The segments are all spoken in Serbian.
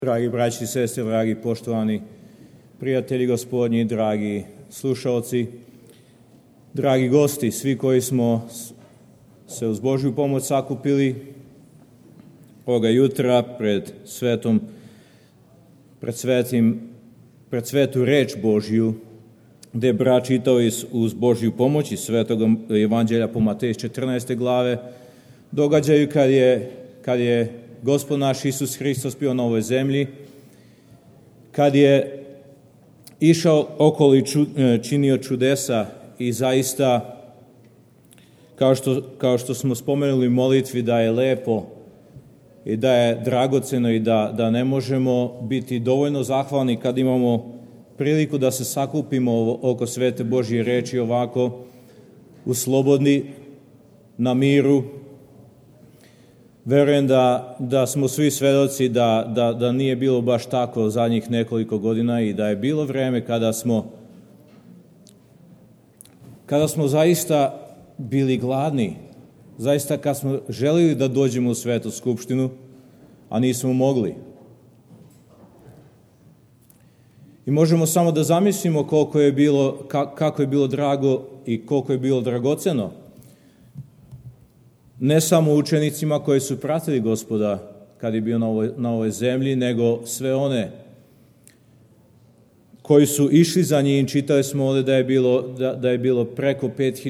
Dragi braći i sestre, dragi poštovani prijatelji Gospodnji, dragi slušalci, dragi gosti, svi koji smo se uz Božju pomoć sakupili ovoga jutra pred svetu reč Božju, gde brat čitao uz Božju pomoć iz Svetog Evanđelja po Mateji 14. glave, događaju kad je Gospod naš Isus Hristos bio na ovoj zemlji, kad je išao okolo i činio čudesa i zaista, kao što smo spomenuli u molitvi, da je lepo i da je dragoceno i da ne možemo biti dovoljno zahvalni kad imamo priliku da se sakupimo oko svete Božje reči ovako, u slobodni, na miru. Verujem da smo svi svedoci da nije bilo baš tako zadnjih nekoliko godina i da je bilo vreme kada smo zaista bili gladni, zaista kad smo želili da dođemo u Svetu skupštinu, a nismo mogli. I možemo samo da zamislimo kako je bilo drago i koliko je bilo dragoceno, ne samo učenicima koji su pratili Gospoda kad je bio na ovoj zemlji, nego sve one koji su išli za njim. Čitali smo ovdje da je bilo preko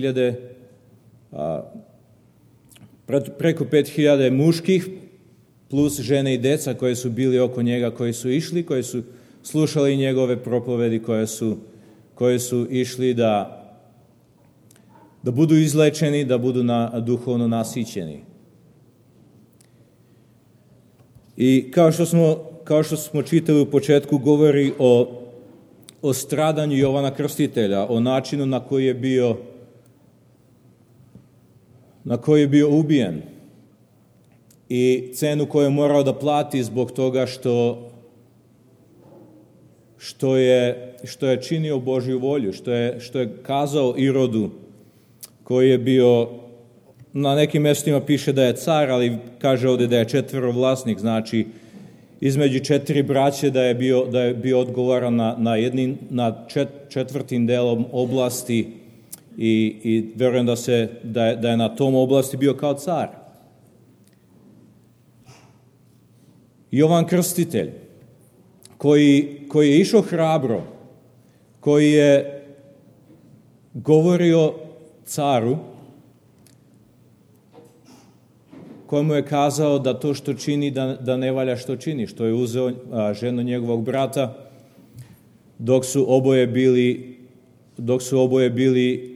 5.000 muških, plus žene i deca koji su bili oko njega, koji su išli, koji su slušali njegove propovedi, koji su išli da budu izlečeni, da budu duhovno nasićeni. I kao što smo čitali u početku, govori o stradanju Jovana Krstitelja, o načinu na koji je bio ubijen i cenu koju je morao da plati zbog toga što je činio Božju volju, što je kazao Irodu, koji je bio, na nekim mjestima piše da je car, ali kaže ovdje da je četverovlasnik, znači između 4 braće da je bio odgovoran na četvrtim delom oblasti i verujem da je na tom oblasti bio kao car. Jovan Krstitelj, koji je išao hrabro, koji je govorio caru, kojemu je kazao da to što čini, da ne valja što čini, što je uzeo ženu njegovog brata, dok su oboje bili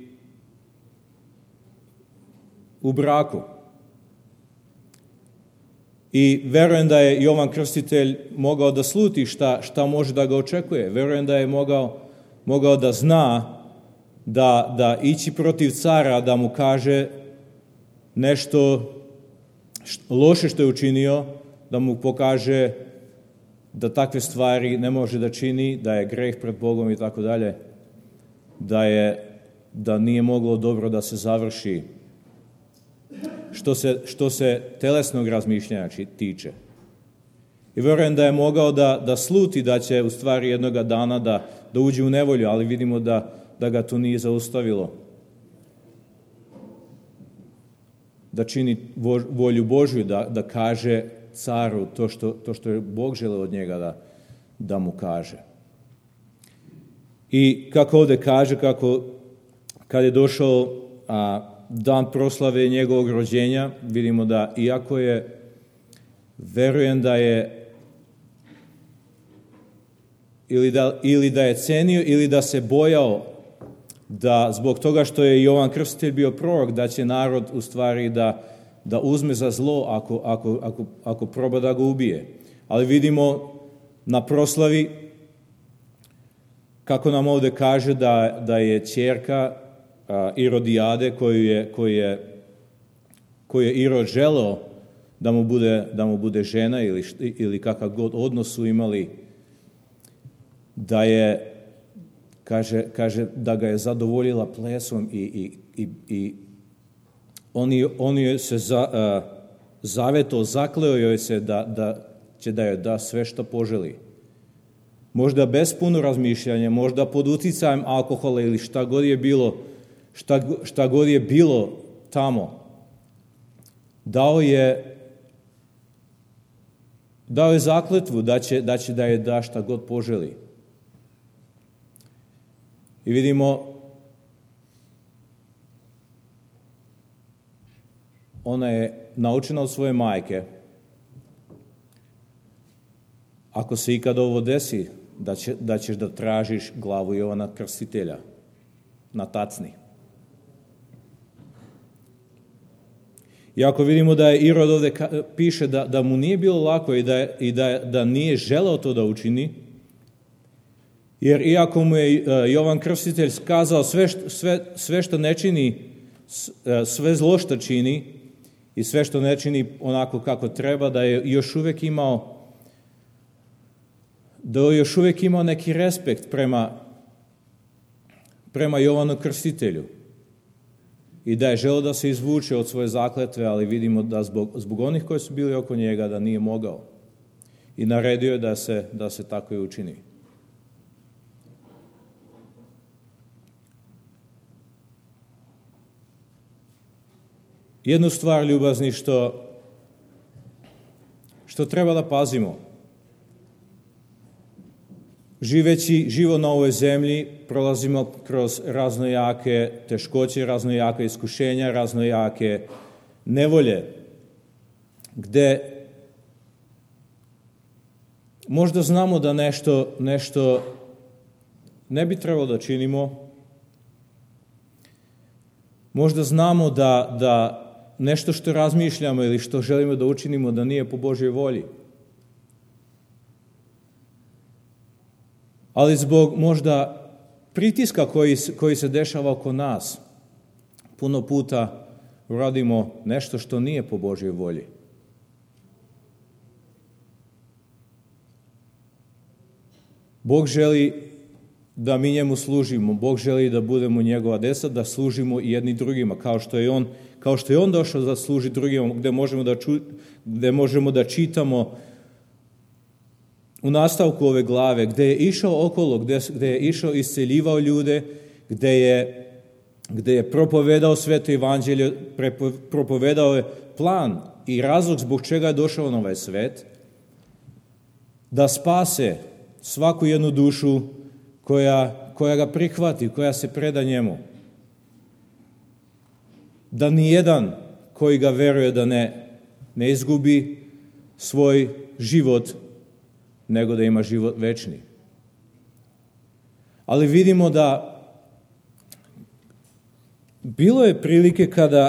u braku. I verujem da je Jovan Krstitelj mogao da sluti šta može da ga očekuje. Verujem da je mogao da zna da ići protiv cara, da mu kaže nešto loše što je učinio, da mu pokaže da takve stvari ne može da čini, da je greh pred Bogom i tako dalje, da nije moglo dobro da se završi što se telesnog razmišljanja tiče. I verujem da je mogao da sluti da će u stvari jednoga dana da uđe u nevolju, ali vidimo da ga to nije zaustavilo. Da čini volju Božju, da kaže caru to što je Bog želeo od njega da mu kaže. I kako ovdje kaže, kad je došao dan proslave njegovog rođenja, vidimo da iako je, verujem da je ili da je cenio ili da se bojao da zbog toga što je Jovan Krstitelj bio prorok, da će narod u stvari da uzme za zlo ako proba da ga ubije. Ali vidimo na proslavi, kako nam ovdje kaže, da je ćerka Irodijade, koju je Irod želeo da mu bude žena ili kakav god odnos su imali, da je, kaže da ga je zadovoljila plesom i on je se zakleo, zakleo joj se da će da joj da sve što poželi. Možda bez puno razmišljanja, možda pod uticajem alkohola ili šta god je bilo tamo. Dao je zakletvu da će da joj da šta god poželi. I vidimo, ona je naučena od svoje majke, ako se ikad ovo desi, da ćeš da tražiš glavu Jovana Krstitelja na tacni. Iako vidimo da je Irod ovdje piše da mu nije bilo lako i da nije želeo to da učini, jer iako mu je Jovan Krstitelj skazao sve što ne čini, sve zlo što čini i sve što ne čini onako kako treba, da je još uvijek imao neki respekt prema Jovanu Krstitelju i da je želeo da se izvuče od svoje zakletve, ali vidimo da zbog onih koji su bili oko njega da nije mogao. I naredio je da se tako i učini. Jednu stvar, ljubazni, što treba da pazimo. Živeći živo na ovoj zemlji, prolazimo kroz raznojake teškoće, raznojake iskušenja, raznojake nevolje, gde možda znamo da nešto ne bi trebalo da činimo, možda znamo da nešto što razmišljamo ili što želimo da učinimo da nije po Božjoj volji. Ali zbog možda pritiska koji se dešava oko nas, puno puta radimo nešto što nije po Božjoj volji. Bog želi da mi njemu služimo, Bog želi da budemo njegova deca, da služimo i jedni drugima, kao što je on došao da služi drugima, gde možemo da čitamo u nastavku ove glave, gde je išao okolo, gde je išao isceljivao ljude, gde je propovedao sveto evanđelje, propovedao je plan i razlog zbog čega je došao na ovaj svet, da spase svaku jednu dušu koja ga prihvati, koja se preda njemu. Da nijedan koji ga veruje da ne izgubi svoj život, nego da ima život večni. Ali vidimo da bilo je prilike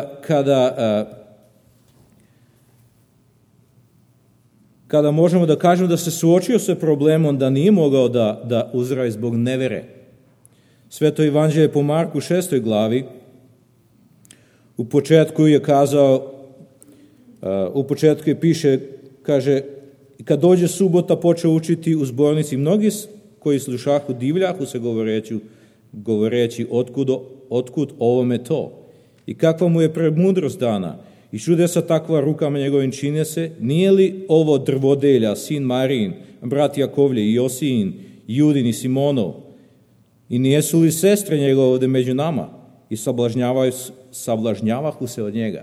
kada možemo da kažemo da se suočio sa problemom da nije mogao da uzdravi zbog nevere. Sveto evanđelje po Marku 6. glavi u početku je kazao, u početku je piše, kaže, kad dođe subota počeo učiti u zbornici, mnogi koji slušahu divljahu se govoreći otkud ovome to i kakva mu je premudrost dana i čudesa takva rukama njegovim čine se, nije li ovo drvodelja, sin Marijin, brat Jakovlje i Josijin, Judin i Simonov, i nijesu li sestre njegove ovde među nama i sablažnjavahu se od njega.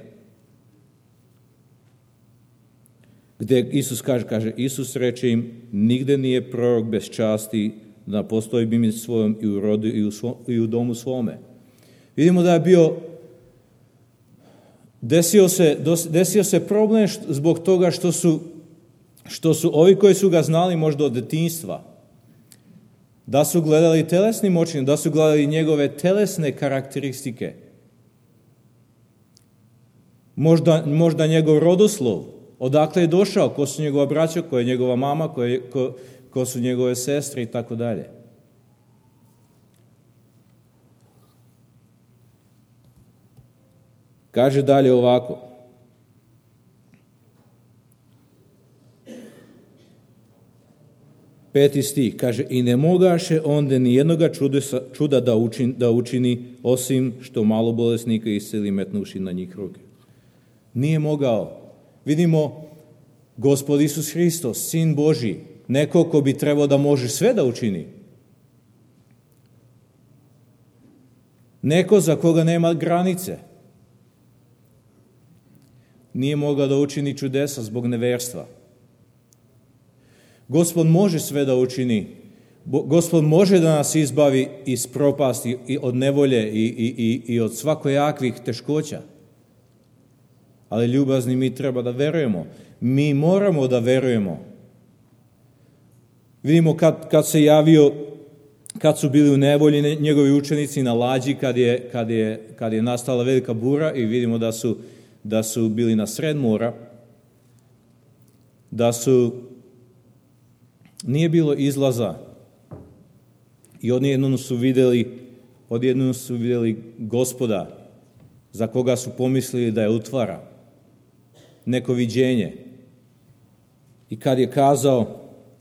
Gde Isus kaže, Isus reče im, nigde nije prorok bez časti na postojbini svojom i u rodu i u domu svome. Vidimo da je bio, desio se problem zbog toga što su ovi koji su ga znali možda od detinjstva, da su gledali telesnim očima, da su gledali njegove telesne karakteristike, možda njegov rodoslov, odakle je došao, ko su njegova braća, ko je njegova mama, ko su njegove sestre i tako dalje. Kaže dalje ovako. Peti stih, kaže, i ne mogaše onda ni jednoga čuda da učini, osim što malo bolesnika isceli metnuši na njih ruke. Nije mogao. Vidimo, Gospod Isus Hristos, Sin Božji, neko ko bi trebao da može sve da učini. Neko za koga nema granice. Nije mogao da učini čudesa zbog neverstva. Gospod može sve da učini. Gospod može da nas izbavi iz propasti i od nevolje i od svakojakvih teškoća. Ali ljubazni, mi treba da verujemo. Mi moramo da verujemo. Vidimo kad su bili u nevolji njegovi učenici na lađi, kad je nastala velika bura i vidimo da su bili na sred mora, nije bilo izlaza i odjednom su vidjeli Gospoda za koga su pomislili da je utvara, neko viđenje. I kad je kazao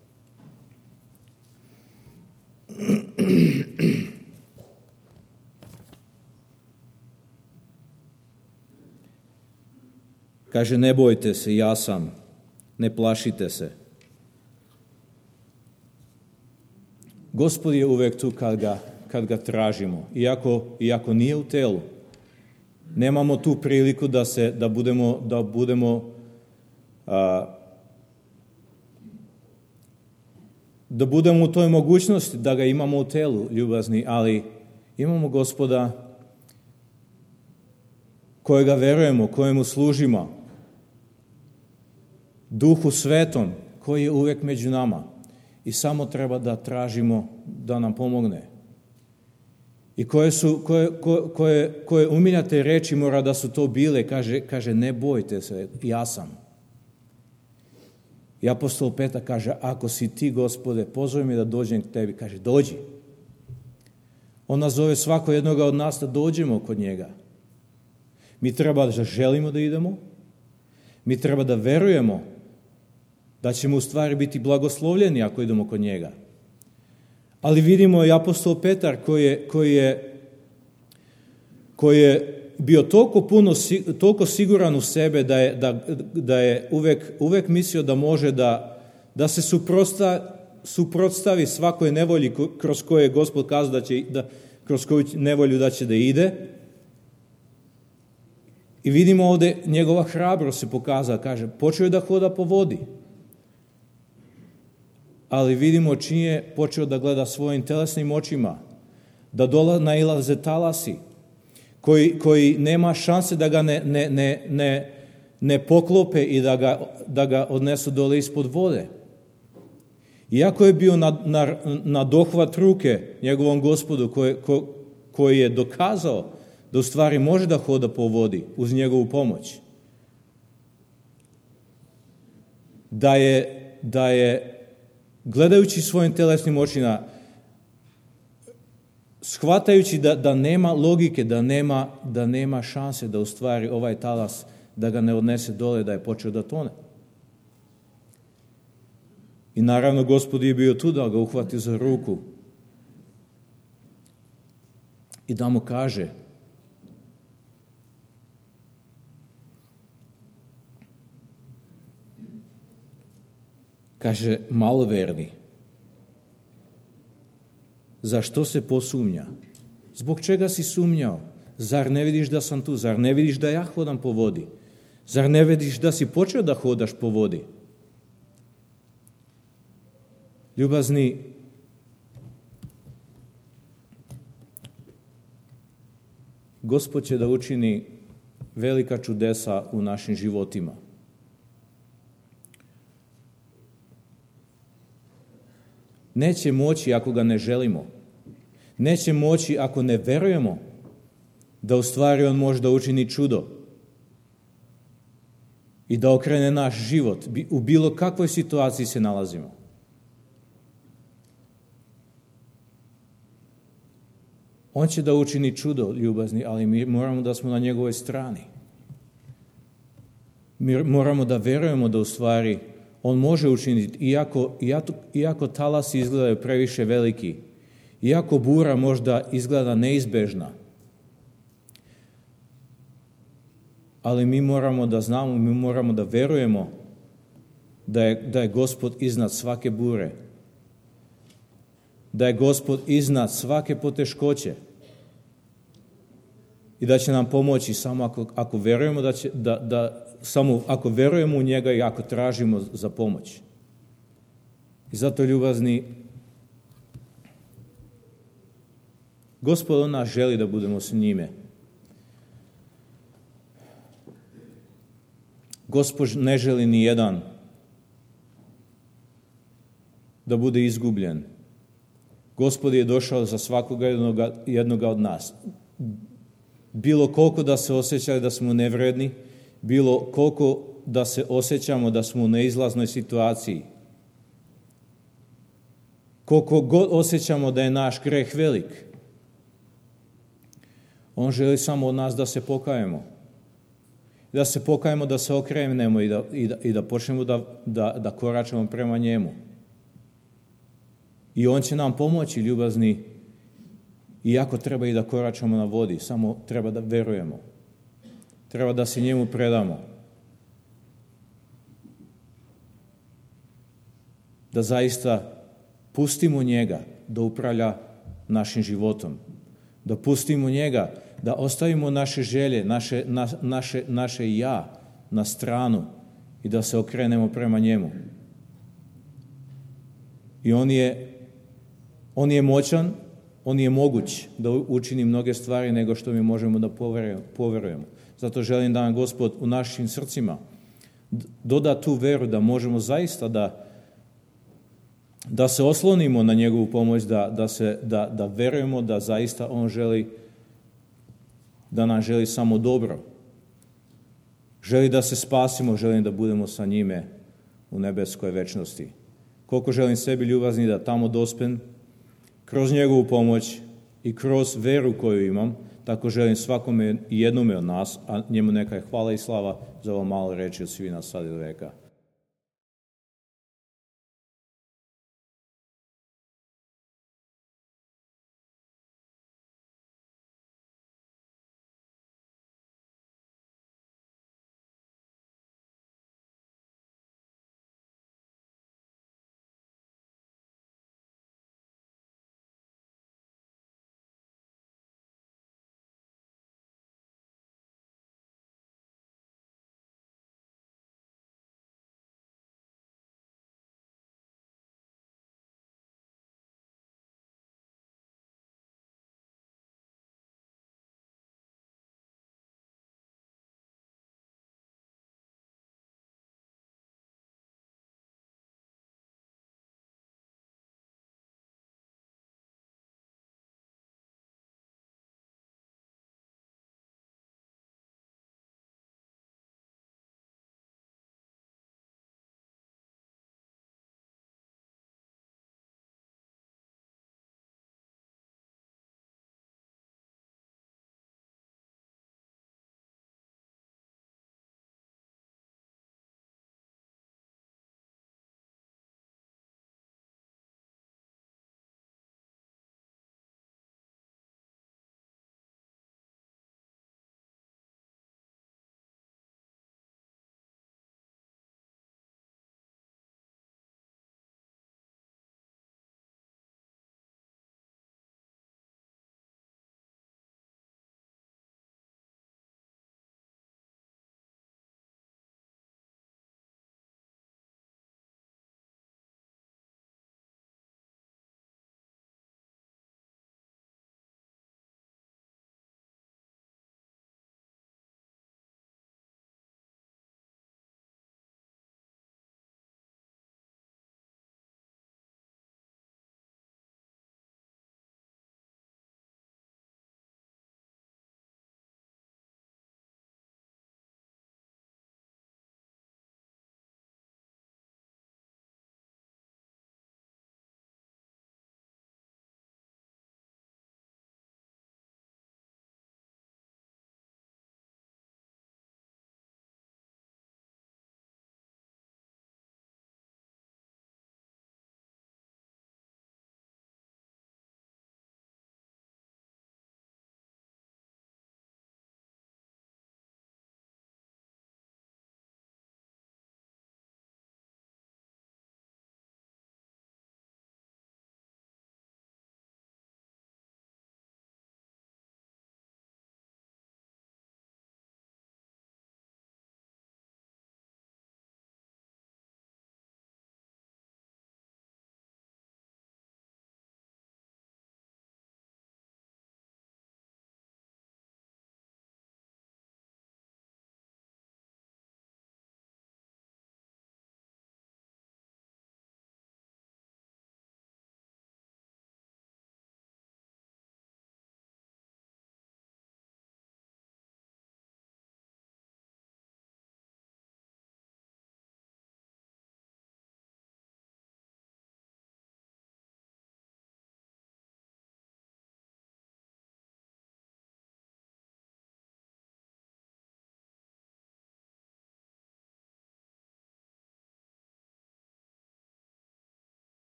kaže, ne bojte se, ja sam, ne plašite se. Gospod je uvek tu kad ga tražimo, iako nije u telu. Nemamo tu priliku da budemo u toj mogućnosti da ga imamo u telu, ljubazni, ali imamo Gospoda kojega verujemo, kojemu služimo, Duhu Svetom koji je uvek među nama i samo treba da tražimo da nam pomogne. I koje umiljate reči mora da su to bile, kaže ne bojte se, ja sam. I apostol Petar kaže, ako si ti, Gospode, pozove me da dođem k tebi, kaže, dođi. On nas zove svako jednoga od nas da dođemo kod njega. Mi treba da želimo da idemo, mi treba da verujemo da ćemo u stvari biti blagoslovljeni ako idemo kod njega. Ali vidimo i apostol Petar koji je bio toliko siguran u sebe da je uvek mislio da može da se suprotstavi svakoj nevolji kroz koje je Gospod kazao kroz koju nevolju da će da ide. I vidimo ovde njegova hrabrost se pokazala, kaže, počeo je da hoda po vodi. Ali vidimo čim je počeo da gleda svojim telesnim očima, da nailaze talasi, koji nema šanse da ga ne poklope i da ga odnesu dole ispod vode. Iako je bio na dohvat ruke njegovom Gospodu koji je dokazao da u stvari može da hoda po vodi uz njegovu pomoć, da je gledajući svojim telesnim očima, shvatajući da nema logike, da nema šanse da u stvari ovaj talas da ga ne odnese dole, da je počeo da tone. I naravno Gospod je bio tu da ga uhvati za ruku i da mu kaže, maloverni, zašto se posumnja? Zbog čega si sumnjao? Zar ne vidiš da sam tu? Zar ne vidiš da ja hodam po vodi? Zar ne vidiš da si počeo da hodaš po vodi? Ljubazni, Gospod će da učini velika čudesa u našim životima. Neće moći ako ga ne želimo. Neće moći ako ne verujemo da u stvari on može da učini čudo i da okrene naš život u bilo kakvoj situaciji se nalazimo. On će da učini čudo, ljubazni, ali mi moramo da smo na njegovoj strani. Mi moramo da verujemo da u stvari on može učiniti, iako talasi izgledaju previše veliki, iako bura možda izgleda neizbežna, ali mi moramo da znamo, mi moramo da verujemo da je Gospod iznad svake bure, da je Gospod iznad svake poteškoće i da će nam pomoći samo ako verujemo samo ako verujemo u njega i ako tražimo za pomoć. I zato, ljubazni, Gospod od nas želi da budemo s njime. Gospod ne želi ni jedan da bude izgubljen. Gospod je došao za svakoga jednoga od nas. Bilo koliko da se osjećali da smo nevredni, bilo koliko da se osjećamo da smo u neizlaznoj situaciji, koliko god osjećamo da je naš greh velik, on želi samo od nas da se pokajemo. Da se pokajemo, da se okrenemo i da počnemo da koračamo prema njemu. I on će nam pomoći, ljubazni, iako treba i da koračamo na vodi, samo treba da verujemo. Treba da se njemu predamo. Da zaista pustimo njega da upravlja našim životom. Da pustimo njega, da ostavimo naše želje, naše ja na stranu i da se okrenemo prema njemu. I on je moćan, on je moguć da učini mnoge stvari nego što mi možemo da poverujemo. Zato želim da nam Gospod u našim srcima doda tu veru da možemo zaista da se oslonimo na njegovu pomoć, da verujemo da zaista on želi, da nam želi samo dobro. Želi da se spasimo, želim da budemo sa njime u nebeskoj večnosti. Koliko želim sebi, ljubazni, da tamo dospem kroz njegovu pomoć i kroz veru koju imam, tako želim svakome i jednome od nas, a njemu neka je hvala i slava za ovo malo reči od svih nas sad i do veka.